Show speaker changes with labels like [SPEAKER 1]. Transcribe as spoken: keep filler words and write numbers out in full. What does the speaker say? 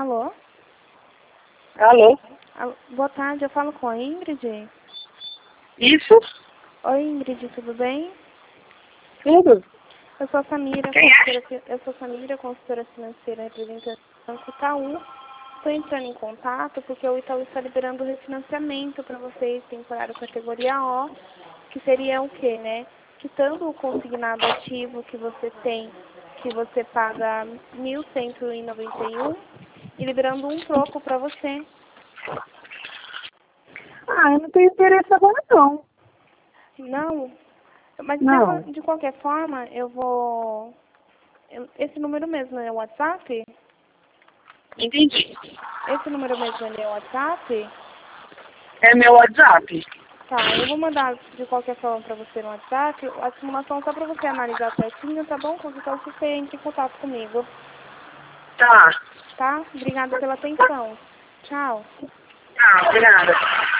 [SPEAKER 1] Alô?
[SPEAKER 2] Alô?
[SPEAKER 1] Alô? Boa tarde, eu falo com a Ingrid?
[SPEAKER 2] Isso?
[SPEAKER 1] Oi, Ingrid, tudo bem?
[SPEAKER 2] Tudo?
[SPEAKER 1] Eu sou a Samira,
[SPEAKER 2] Quem é?
[SPEAKER 1] consultora, eu sou a Samira, consultora financeira representante do Banco Itaú. Estou entrando em contato porque o Itaú está liberando o refinanciamento para vocês, temporário categoria O, que seria o quê, né? Quitando o consignado ativo que você tem, que você paga mil cento e noventa e um, e liberando um troco para você.
[SPEAKER 2] Ah, eu não tenho interesse agora não.
[SPEAKER 1] Não? Mas
[SPEAKER 2] Não.
[SPEAKER 1] de, de qualquer forma, eu vou... eu- esse número mesmo é o WhatsApp?
[SPEAKER 2] Entendi.
[SPEAKER 1] Esse número mesmo ele é o WhatsApp?
[SPEAKER 2] É meu WhatsApp.
[SPEAKER 1] Tá, eu vou mandar de qualquer forma para você no WhatsApp a simulação só para você analisar certinho, tá bom? Qualquer coisa você entra em contato comigo,
[SPEAKER 2] Tá.
[SPEAKER 1] tá? Obrigada pela atenção. Tchau.
[SPEAKER 2] Tá, obrigada.